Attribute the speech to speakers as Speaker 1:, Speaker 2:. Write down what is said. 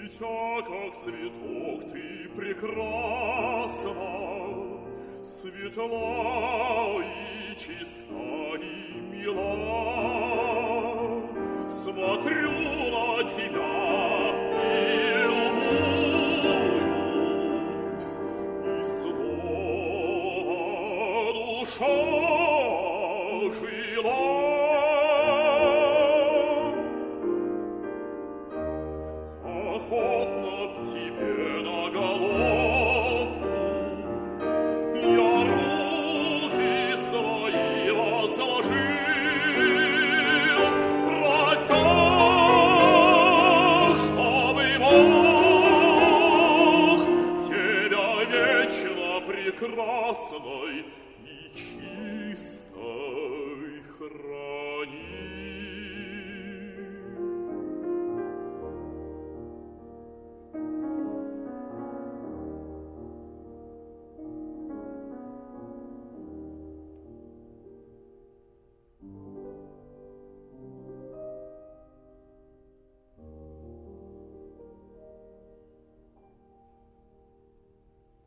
Speaker 1: Дитя, как цветок, ты прекрасна, светла и чиста и мила. Смотрю на тебя и любуюсь, и снова душа жила. Охотно б тебе на головку я руки свои возложил, прося, чтобы Бог тебя вечно прекрасной